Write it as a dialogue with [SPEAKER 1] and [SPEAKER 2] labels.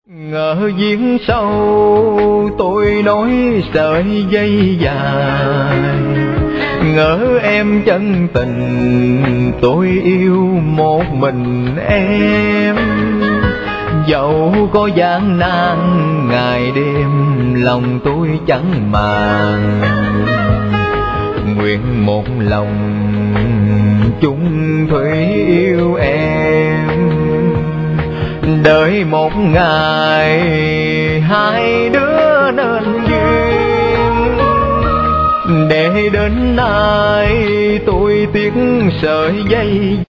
[SPEAKER 1] Ngỡ giếng sâu tôi nói sợi dây dài, ngỡ em chân tình tôi yêu một mình em. Dẫu có gian nan ngày đêm lòng tôi chẳng màng, nguyện một lòng chung thủy yêu em. Đợi một ngày hai đứa nên duyên, để đến nay tôi tiếc sợi dây.